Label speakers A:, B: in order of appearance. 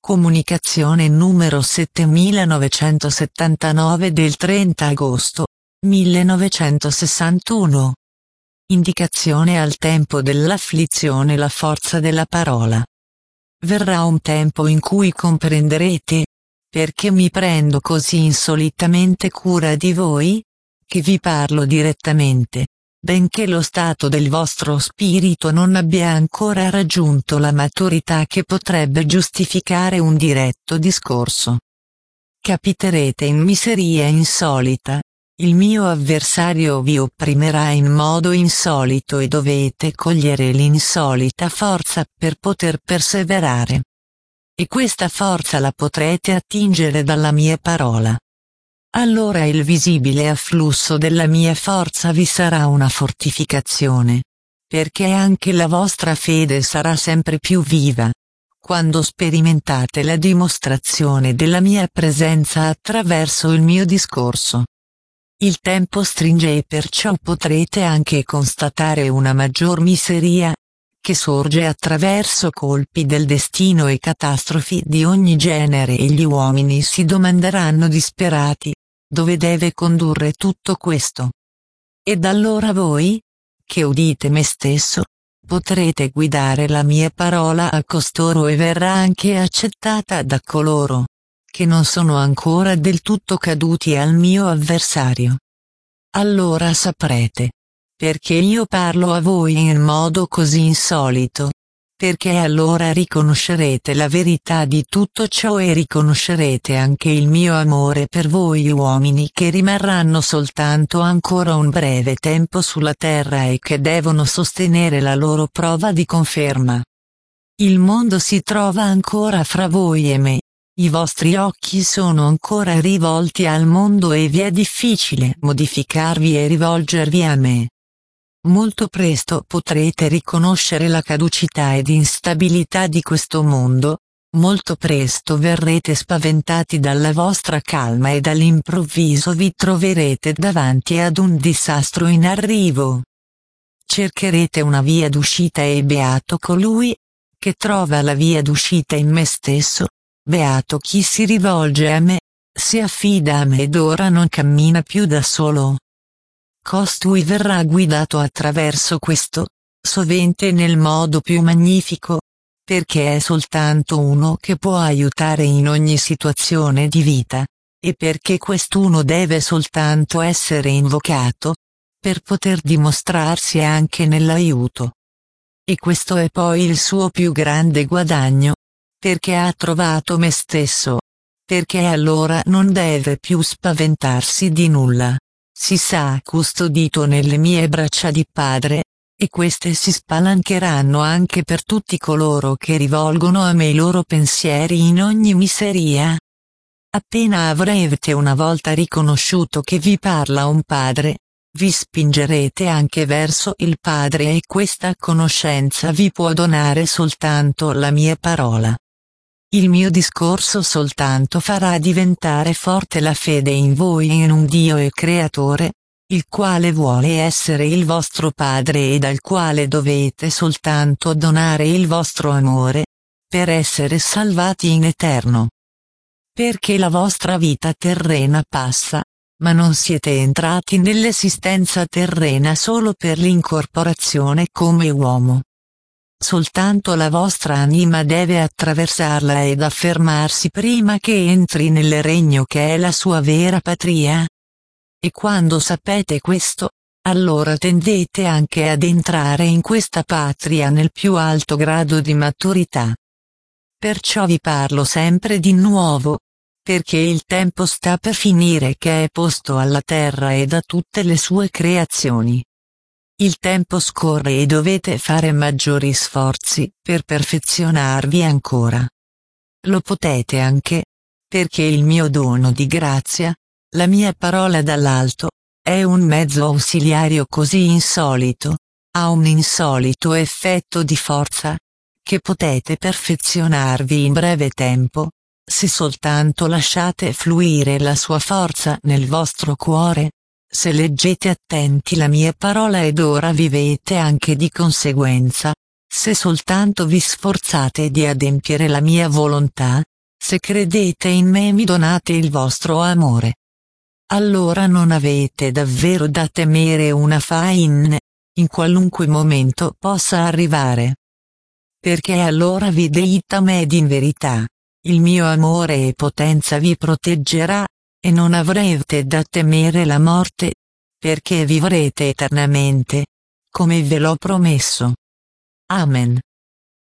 A: Comunicazione numero 7979 del 30 agosto 1961. Indicazione al tempo dell'afflizione: la forza della parola. Verrà un tempo in cui comprenderete perché mi prendo così insolitamente cura di voi, che vi parlo direttamente, benché lo stato del vostro spirito non abbia ancora raggiunto la maturità che potrebbe giustificare un diretto discorso. Capiterete in miseria insolita, il mio avversario vi opprimerà in modo insolito e dovete cogliere l'insolita forza per poter perseverare. E questa forza la potrete attingere dalla mia parola. Allora il visibile afflusso della mia forza vi sarà una fortificazione, perché anche la vostra fede sarà sempre più viva, quando sperimentate la dimostrazione della mia presenza attraverso il mio discorso. Il tempo stringe e perciò potrete anche constatare una maggior miseria, che sorge attraverso colpi del destino e catastrofi di ogni genere, e gli uomini si domanderanno disperati: dove deve condurre tutto questo? Ed allora voi, che udite me stesso, potrete guidare la mia parola a costoro e verrà anche accettata da coloro che non sono ancora del tutto caduti al mio avversario. Allora saprete perché io parlo a voi in modo così insolito, perché allora riconoscerete la verità di tutto ciò e riconoscerete anche il mio amore per voi uomini, che rimarranno soltanto ancora un breve tempo sulla terra e che devono sostenere la loro prova di conferma. Il mondo si trova ancora fra voi e me. I vostri occhi sono ancora rivolti al mondo e vi è difficile modificarvi e rivolgervi a me. Molto presto potrete riconoscere la caducità ed instabilità di questo mondo, molto presto verrete spaventati dalla vostra calma e all'improvviso vi troverete davanti ad un disastro in arrivo. Cercherete una via d'uscita e beato colui che trova la via d'uscita in me stesso, beato chi si rivolge a me, si affida a me ed ora non cammina più da solo. Costui verrà guidato attraverso questo, sovente nel modo più magnifico, perché è soltanto uno che può aiutare in ogni situazione di vita, e perché quest'uno deve soltanto essere invocato, per poter dimostrarsi anche nell'aiuto. E questo è poi il suo più grande guadagno, perché ha trovato me stesso, perché allora non deve più spaventarsi di nulla. Si sa custodito nelle mie braccia di Padre, e queste si spalancheranno anche per tutti coloro che rivolgono a me i loro pensieri in ogni miseria. Appena avrete una volta riconosciuto che vi parla un Padre, vi spingerete anche verso il Padre, e questa conoscenza vi può donare soltanto la mia parola. Il mio discorso soltanto farà diventare forte la fede in voi e in un Dio e Creatore, il quale vuole essere il vostro Padre ed al quale dovete soltanto donare il vostro amore, per essere salvati in eterno. Perché la vostra vita terrena passa, ma non siete entrati nell'esistenza terrena solo per l'incorporazione come uomo. Soltanto la vostra anima deve attraversarla ed affermarsi prima che entri nel regno che è la sua vera patria. E quando sapete questo, allora tendete anche ad entrare in questa patria nel più alto grado di maturità. Perciò vi parlo sempre di nuovo, perché il tempo sta per finire che è posto alla terra e a tutte le sue creazioni. Il tempo scorre e dovete fare maggiori sforzi per perfezionarvi ancora. Lo potete anche, perché il mio dono di grazia, la mia parola dall'alto, è un mezzo ausiliario così insolito, ha un insolito effetto di forza, che potete perfezionarvi in breve tempo, se soltanto lasciate fluire la sua forza nel vostro cuore. Se leggete attenti la mia parola ed ora vivete anche di conseguenza, se soltanto vi sforzate di adempiere la mia volontà, Se credete in me mi donate il vostro amore. Allora non avete davvero da temere una fine, in qualunque momento possa arrivare. Perché allora videítam ed in verità, il mio amore e potenza vi proteggerà, e non avrete da temere la morte, perché vivrete eternamente, come ve l'ho promesso. Amen.